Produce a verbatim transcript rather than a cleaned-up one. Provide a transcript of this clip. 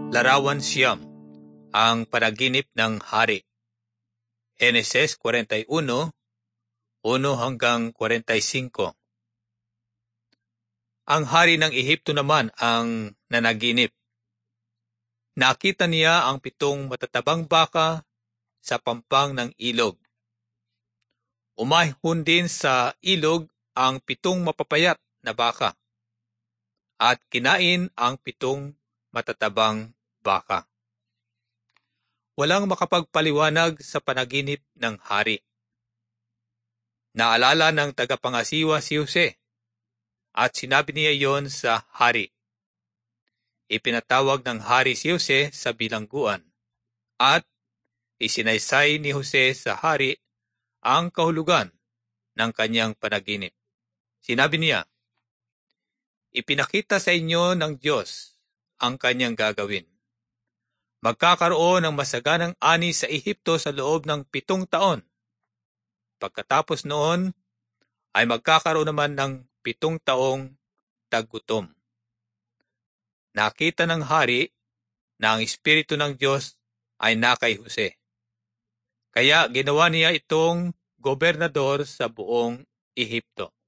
Larawan siyam, ang panaginip ng hari. Heneses forty-one, one hanggang forty-five. Ang hari ng Ehipto naman ang nanaginip. Nakita niya ang pitong matatabang baka sa pampang ng ilog. Umahon din sa ilog ang pitong mapapayat na baka at kinain ang pitong matatabang baka. Walang makapagpaliwanag sa panaginip ng hari. Naalala ng tagapangasiwa si Jose at sinabi niya iyon sa hari. Ipinatawag ng hari si Jose sa bilangguan at isinaysay ni Jose sa hari ang kahulugan ng kanyang panaginip. Sinabi niya, "Ipinakita sa inyo ng Diyos ang kanyang gagawin. Magkakaroon ng masaganang ani sa Ehipto sa loob ng pitong taon. Pagkatapos noon, ay magkakaroon naman ng pitong taong taggutom." Nakita ng hari na ang Espiritu ng Diyos ay nakay Jose. Kaya ginawa niya itong gobernador sa buong Ehipto.